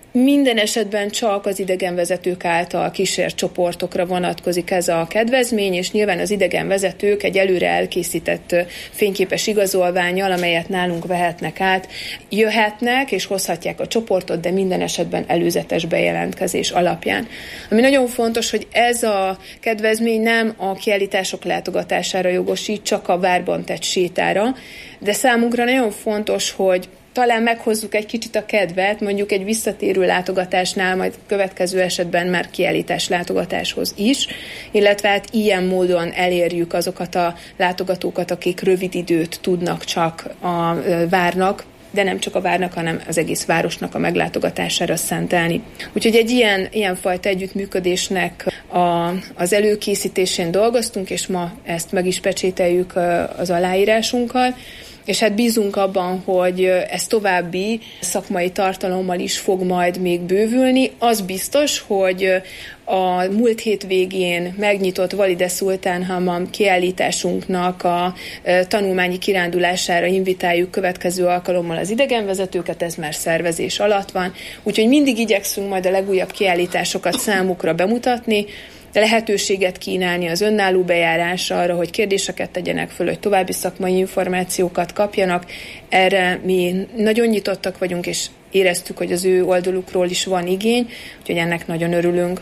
Minden esetben csak az idegenvezetők által kísért csoportokra vonatkozik ez a kedvezmény, és nyilván az idegenvezetők egy előre elkészített fényképes igazolvánnyal, amelyet nálunk vehetnek át, jöhetnek és hozhatják a csoportot, de minden esetben előzetes bejelentkezés alapján. Ami nagyon fontos, hogy ez a kedvezmény nem a kiállítások látogatására jogosít, csak a várban tett sétára, de számunkra nagyon fontos, hogy talán meghozzuk egy kicsit a kedvet, mondjuk egy visszatérő látogatásnál, majd következő esetben már kiállítás látogatáshoz is, illetve hát ilyen módon elérjük azokat a látogatókat, akik rövid időt tudnak csak a várnak, de nem csak a várnak, hanem az egész városnak a meglátogatására szentelni. Úgyhogy egy ilyenfajta együttműködésnek az előkészítésén dolgoztunk, és ma ezt meg is pecsételjük az aláírásunkkal, és hát bízunk abban, hogy ez további szakmai tartalommal is fog majd még bővülni. Az biztos, hogy a múlt hétvégén megnyitott Valide Szultán Hammam kiállításunknak a tanulmányi kirándulására invitáljuk következő alkalommal az idegenvezetőket, ez már szervezés alatt van, úgyhogy mindig igyekszünk majd a legújabb kiállításokat számukra bemutatni, lehetőséget kínálni az önálló bejárásra arra, hogy kérdéseket tegyenek föl, hogy további szakmai információkat kapjanak. Erre mi nagyon nyitottak vagyunk, és éreztük, hogy az ő oldalukról is van igény, úgyhogy ennek nagyon örülünk.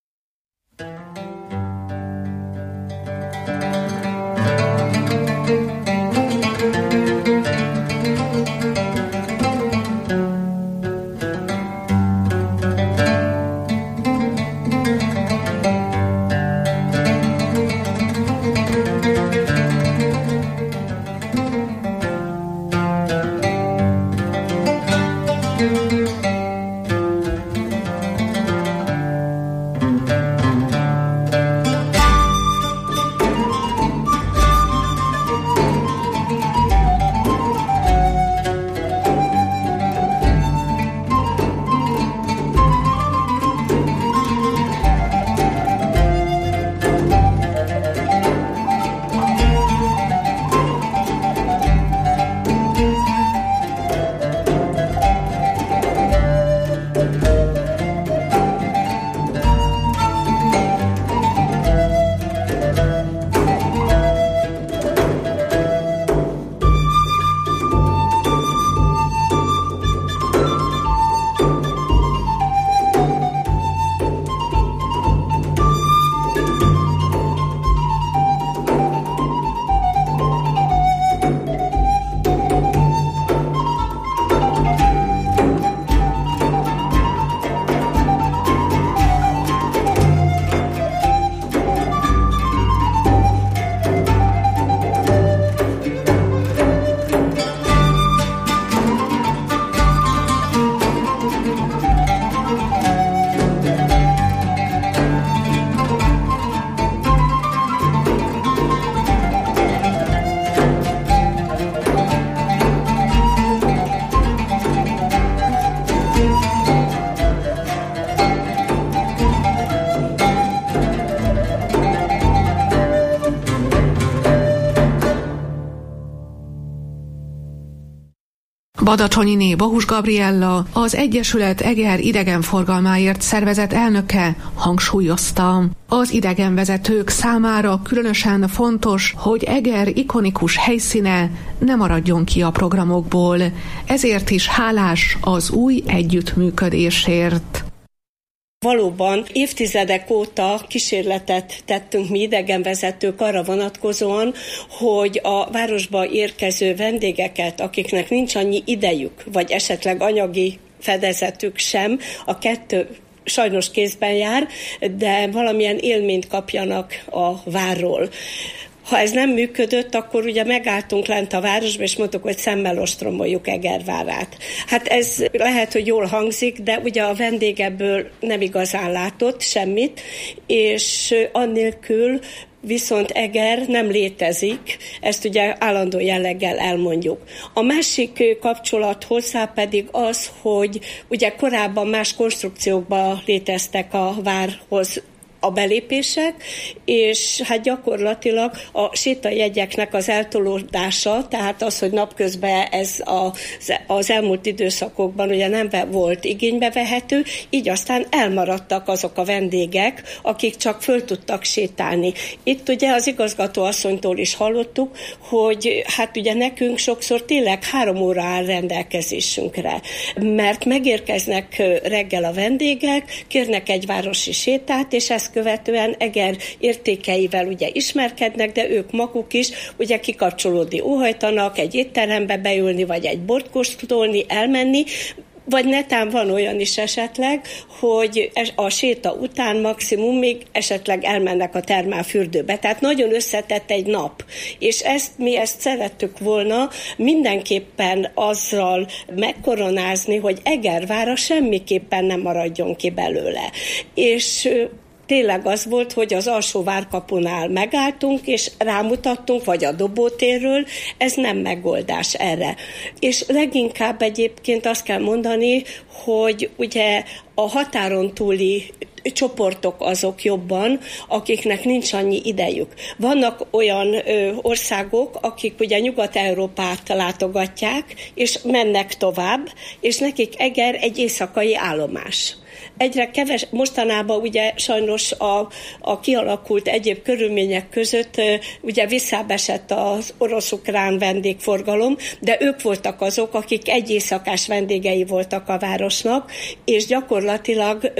Badacsonyiné Bohus Gabriella, az Egyesület Eger idegenforgalmáért szervezet elnöke hangsúlyozta. Az idegenvezetők számára különösen fontos, hogy Eger ikonikus helyszíne ne maradjon ki a programokból, ezért is hálás az új együttműködésért. Valóban évtizedek óta kísérletet tettünk mi idegenvezetők arra vonatkozóan, hogy a városba érkező vendégeket, akiknek nincs annyi idejük, vagy esetleg anyagi fedezetük sem, a kettő sajnos kézben jár, de valamilyen élményt kapjanak a várról. Ha ez nem működött, akkor ugye megálltunk lent a városba, és mondtuk, hogy szemmel ostromoljuk Egervárát. Hát ez lehet, hogy jól hangzik, de ugye a vendég ebből nem igazán látott semmit, és annélkül viszont Eger nem létezik, ezt ugye állandó jelleggel elmondjuk. A másik kapcsolat hozzá pedig az, hogy ugye korábban más konstrukciókban léteztek a várhoz a belépések, és hát gyakorlatilag a sétajegyeknek az eltolódása, tehát az, hogy napközben ez az elmúlt időszakokban ugye nem volt igénybe vehető, így aztán elmaradtak azok a vendégek, akik csak föl tudtak sétálni. Itt ugye az igazgatóasszonytól is hallottuk, hogy hát ugye nekünk sokszor tényleg 3 óra áll rendelkezésünkre, mert megérkeznek reggel a vendégek, kérnek egy városi sétát, és ezt követően Eger értékeivel ugye ismerkednek, de ők maguk is ugye kikapcsolódni óhajtanak, egy étterembe beülni, vagy egy bort kóstolni, elmenni, vagy netán van olyan is esetleg, hogy a séta után maximum még esetleg elmennek a termálfürdőbe. Tehát nagyon összetett egy nap. És mi ezt szerettük volna mindenképpen azzal megkoronázni, hogy Egervára semmiképpen nem maradjon ki belőle. És tényleg az volt, hogy az alsó várkapunál megálltunk, és rámutattunk, vagy a Dobótérről, ez nem megoldás erre. És leginkább egyébként azt kell mondani, hogy ugye a határon túli csoportok azok jobban, akiknek nincs annyi idejük. Vannak olyan országok, akik ugye Nyugat-Európát látogatják, és mennek tovább, és nekik Eger egy éjszakai állomás. Egyre mostanában ugye sajnos a kialakult egyéb körülmények között ugye visszábesett az orosz-ukrán vendégforgalom, de ők voltak azok, akik egy éjszakás vendégei voltak a városnak, és gyakorlatilag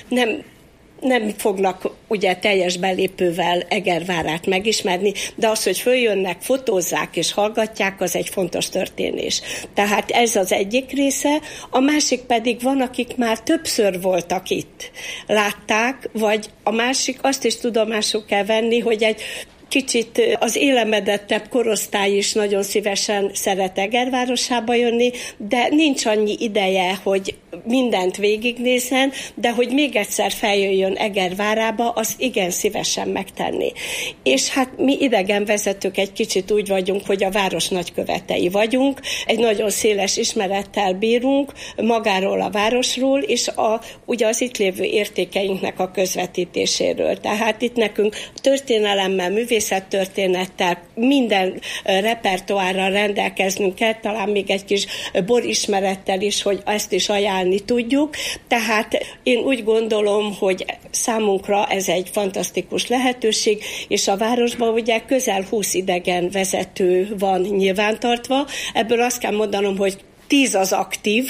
nem fognak ugye teljes belépővel Egervárát megismerni, de az, hogy följönnek, fotózzák és hallgatják, az egy fontos történés. Tehát ez az egyik része, a másik pedig van, akik már többször voltak itt. Látták, vagy a másik, azt is tudomásul kell venni, hogy egy kicsit az élemedettebb korosztály is nagyon szívesen szeret Egervárosába jönni, de nincs annyi ideje, hogy mindent végignézzen, de hogy még egyszer feljöjjön Egervárába, azt igen szívesen megtenni. És hát mi idegenvezetők egy kicsit úgy vagyunk, hogy a város nagykövetei vagyunk, egy nagyon széles ismerettel bírunk magáról a városról, és ugye az itt lévő értékeinknek a közvetítéséről. Tehát itt nekünk történelemmel, művészettörténettel, minden repertoárral rendelkeznünk kell, talán még egy kis borismerettel is, hogy ezt is ajánlni tudjuk. Tehát én úgy gondolom, hogy számunkra ez egy fantasztikus lehetőség, és a városban ugye közel 20 idegen vezető van nyilvántartva. Ebből azt kell mondanom, hogy 10 az aktív,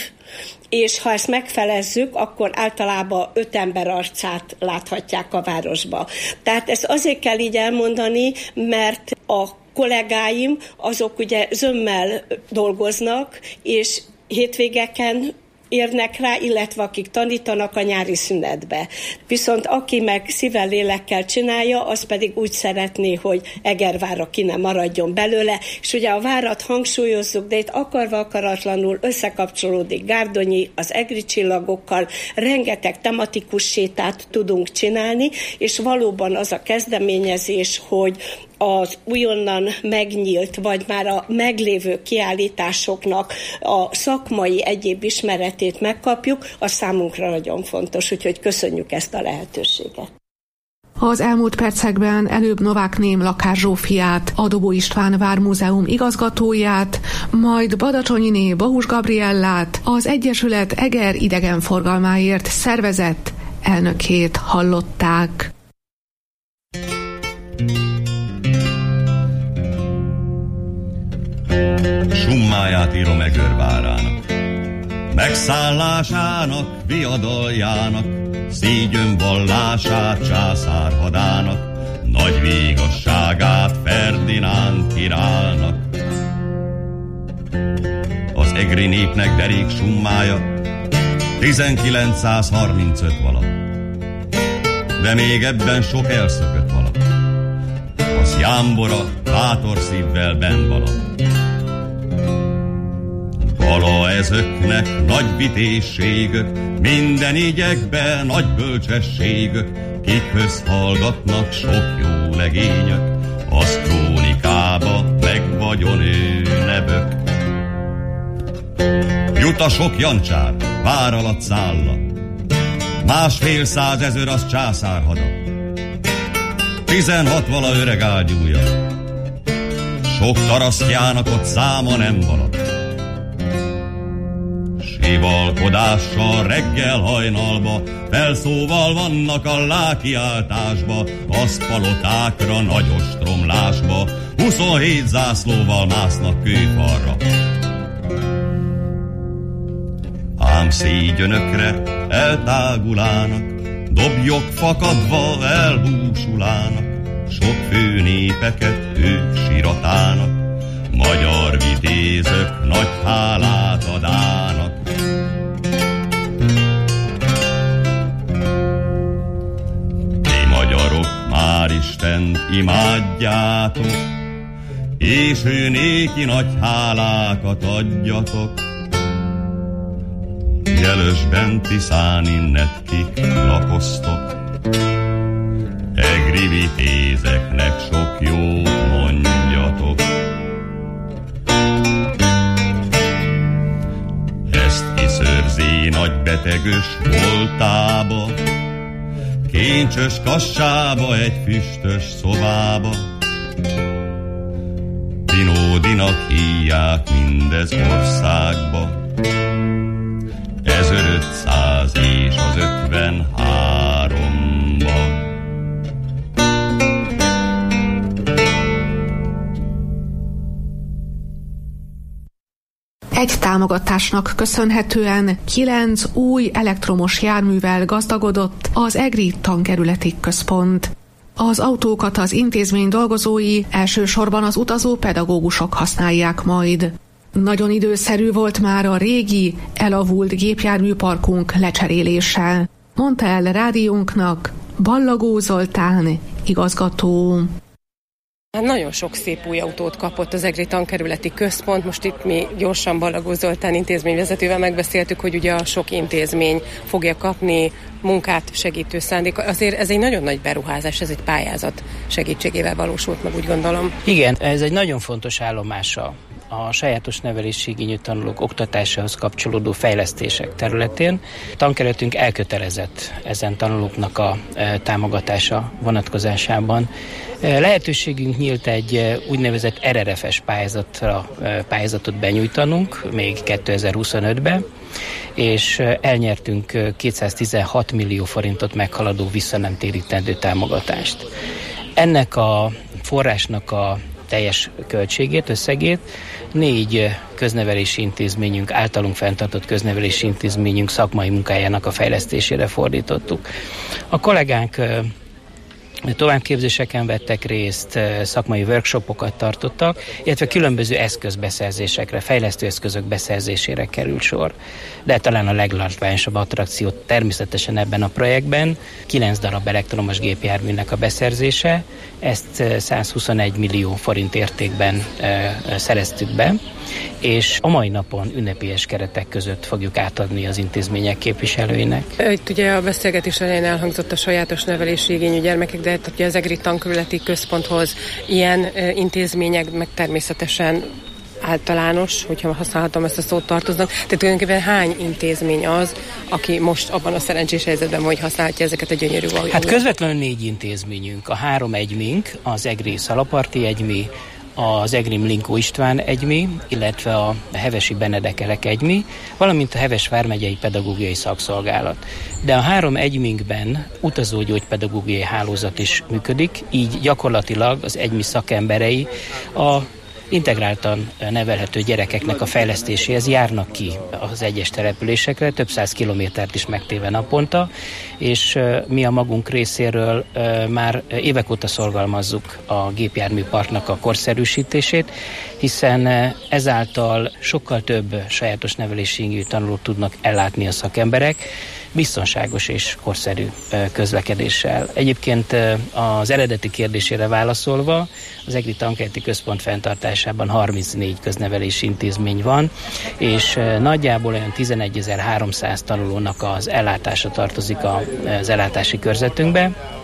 és ha ezt megfelezzük, akkor általában 5 ember arcát láthatják a városba. Tehát ezt azért kell így elmondani, mert a kollégáim azok ugye zömmel dolgoznak, és hétvégeken érnek rá, illetve akik tanítanak a nyári szünetbe. Viszont aki meg szívvel, lélekkel csinálja, az pedig úgy szeretné, hogy Egervárra ki ne maradjon belőle, és ugye a várat hangsúlyozzuk, de itt akarva akaratlanul összekapcsolódik Gárdonyi az egri csillagokkal, rengeteg tematikus sétát tudunk csinálni, és valóban az a kezdeményezés, hogy az újonnan megnyílt, vagy már a meglévő kiállításoknak a szakmai egyéb ismeretét megkapjuk, az számunkra nagyon fontos, úgyhogy köszönjük ezt a lehetőséget. Az elmúlt percekben előbb Novák Ném Lakás Zsófiát, a Dobó István Vármúzeum igazgatóját, majd Badacsonyiné Bohus Gabriellát, az Egyesület Eger idegenforgalmáért szervezett elnökét hallották. Summáját írom Egervárának, megszállásának, viadaljának, szégyenvallását császárhadának, nagy végasságát Ferdinánd királynak. Az egri népnek derék summája 1935 valaha, de még ebben sok elszökött valaha. Az jámbora bátor szívvel benn valaha. Vala ezöknek nagy vitézségök, minden igyekben nagy bölcsességök, kikhöz hallgatnak sok jó legényök, az krónikába meg vagyon ő nebök. Jut a sok jancsár, vár alatt szálla, 1,5 százezer az császárhada, 16 vala öreg ágyúja, sok tarasztjának ott száma nem valak. Sivalkodással reggel hajnalba, felszóval vannak a lákiáltásba, asztpalotákra, nagy ostromlásba, 27 zászlóval másznak kőfalra. Ám szégyönökre eltágulának, dobjok fakadva elbúsulának, sok fő népeket ők siratának, magyar vitézök nagy hálát adának. Ti magyarok már Istent imádjátok, és ő néki nagy hálákat adjatok. Jelösben Tiszán innet kik lakoztok, egri vitézeknek sok jót mondjatok. Ezt kiszörzé nagy betegös voltába, kincsös kassába, egy füstös szobába. Tinódinak hívják mindez országba, 1500 és az 53-ba. Egy támogatásnak köszönhetően 9 új elektromos járművel gazdagodott az EGRI Tankerületi Központ. Az autókat az intézmény dolgozói, elsősorban az utazó pedagógusok használják majd. Nagyon időszerű volt már a régi, elavult gépjárműparkunk lecserélése, mondta el rádiónknak Ballagó Zoltán igazgató. Nagyon sok szép új autót kapott az EGRI Tankerületi Központ. Most itt mi gyorsan Ballagó Zoltán intézményvezetővel megbeszéltük, hogy ugye a sok intézmény fogja kapni munkát segítő szándék. Azért ez egy nagyon nagy beruházás, ez egy pályázat segítségével valósult meg, úgy gondolom. Igen, ez egy nagyon fontos állomása a sajátos nevelésigényű tanulók oktatásához kapcsolódó fejlesztések területén. Tankerületünk elkötelezett ezen tanulóknak a támogatása vonatkozásában. Lehetőségünk nyílt egy úgynevezett RRF-es pályázatot benyújtanunk még 2025-ben, és elnyertünk 216 millió forintot meghaladó visszanemtérítendő támogatást. Ennek a forrásnak a teljes költségét, összegét 4 köznevelési intézményünk, általunk fenntartott köznevelési intézményünk szakmai munkájának a fejlesztésére fordítottuk. A kollégánk továbbképzéseken vettek részt, szakmai workshopokat tartottak, illetve különböző eszközbeszerzésekre, fejlesztő eszközök beszerzésére került sor. De talán a leglátványosabb attrakció természetesen ebben a projektben 9 darab elektromos gépjárműnek a beszerzése, ezt 121 millió forint értékben szereztük be, és a mai napon ünnepélyes keretek között fogjuk átadni az intézmények képviselőinek. Itt ugye a beszélgetés elején elhangzott a sajátos nevelési igényű gyermekek, de ugye az EGRI Tankerületi Központhoz ilyen intézmények meg természetesen általános, hogyha használhatom ezt a szót, tartoznak. Tehát tulajdonképpen hány intézmény az, aki most abban a szerencsés helyzetben, hogy használhatja ezeket a gyönyörű valójukat? Hát közvetlenül 4 intézményünk. A 3 egymink, az EGRI Szalaparti egymi, az EGRI Mlinkó István egymi, illetve a Hevesi Benedekelek egymi, valamint a Heves vármegyei pedagógiai szakszolgálat. De a 3 egyminkben utazógyógypedagógiai hálózat is működik, így gyakorlatilag az egymi szakemberei a integráltan nevelhető gyerekeknek a fejlesztéséhez járnak ki az egyes településekre, több 100 kilométert is megtéve naponta, és mi a magunk részéről már évek óta szorgalmazzuk a gépjárműparknak a korszerűsítését, hiszen ezáltal sokkal több sajátos nevelési igényű tanulót tudnak ellátni a szakemberek, biztonságos és korszerű közlekedéssel. Egyébként az eredeti kérdésére válaszolva, az EGRI Tankerületi Központ fenntartásában 34 köznevelési intézmény van, és nagyjából olyan 11.300 tanulónak az ellátása tartozik az ellátási körzetünkbe.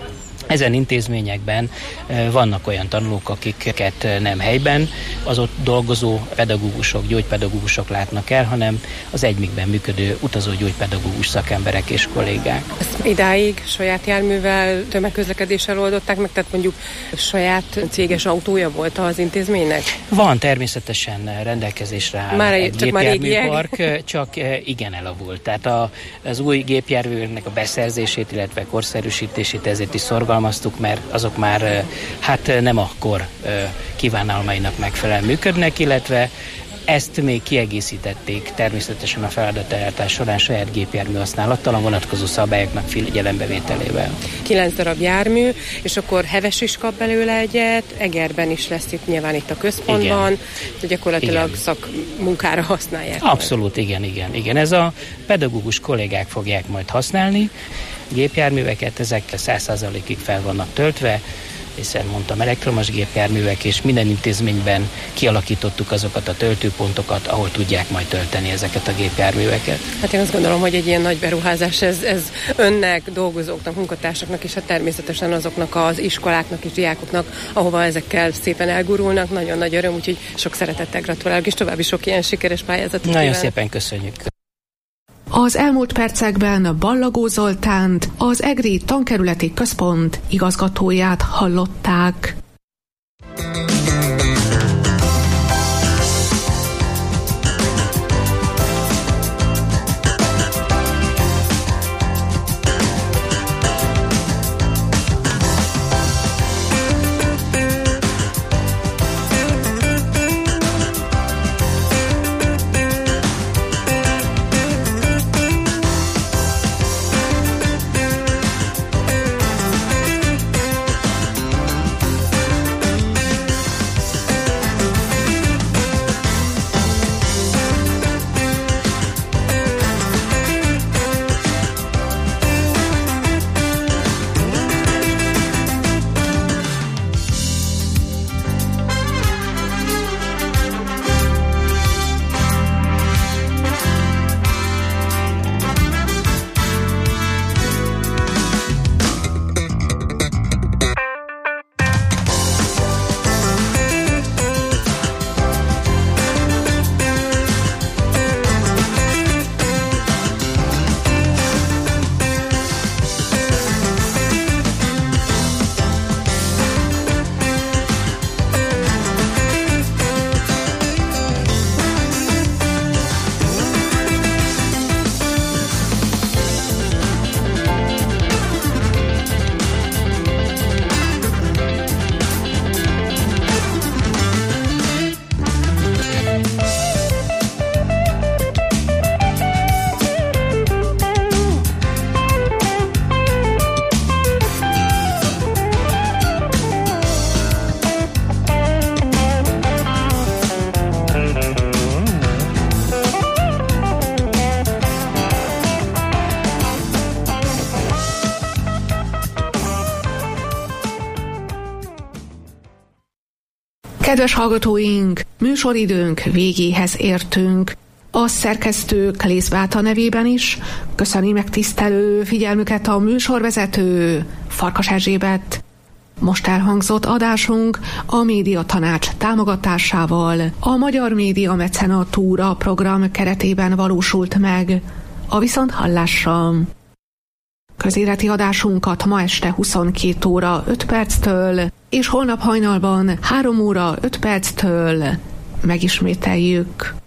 Ezen intézményekben vannak olyan tanulók, akiket nem helyben az ott dolgozó pedagógusok, gyógypedagógusok látnak el, hanem az egymikben működő utazó gyógypedagógus szakemberek és kollégák. Ezt idáig saját járművel, tömegközlekedéssel oldották meg, tehát mondjuk saját céges autója volt az intézménynek? Van, természetesen rendelkezésre áll egy gépjárműpark, csak igen elavult. Tehát az új gépjárműnek a beszerzését, illetve korszerűsítését ezért is szorgalmaztuk, mert azok már nem a kor kívánalmainak megfelelően működnek, illetve ezt még kiegészítették természetesen a feladatellátás során saját gépjármű használattal, a vonatkozó szabályoknak figyelembevételével. 9 darab jármű, és akkor Heves is kap belőle egyet, Egerben is lesz nyilván itt a központban, de gyakorlatilag szakmunkára használják. Abszolút, igen. Ez a pedagógus kollégák fogják majd használni, gépjárműveket, ezek 100%-ig fel vannak töltve, hiszen mondtam, elektromos gépjárművek, és minden intézményben kialakítottuk azokat a töltőpontokat, ahol tudják majd tölteni ezeket a gépjárműveket. Hát én azt gondolom, hogy egy ilyen nagy beruházás, ez önnek, dolgozóknak, munkatársaknak, és hát természetesen azoknak az iskoláknak és diákoknak, ahova ezekkel szépen elgurulnak. Nagyon nagy öröm, úgyhogy sok szeretettel gratulálok, és további sok ilyen sikeres pályázatot. Nagyon szépen köszönjük. Az elmúlt percekben Ballagó Zoltánt, az Egri Tankerületi Központ igazgatóját hallották. Kedves hallgatóink, műsoridőnk végéhez értünk. A szerkesztő Klész Beáta nevében is köszöni megtisztelő figyelmüket a műsorvezető Farkas Erzsébet. Most elhangzott adásunk a Média Tanács támogatásával a Magyar Média Mecenatúra program keretében valósult meg. A viszonthallásra! Közéleti adásunkat ma este 22 óra 5 perctől és holnap hajnalban 3 óra 5 perctől megismételjük.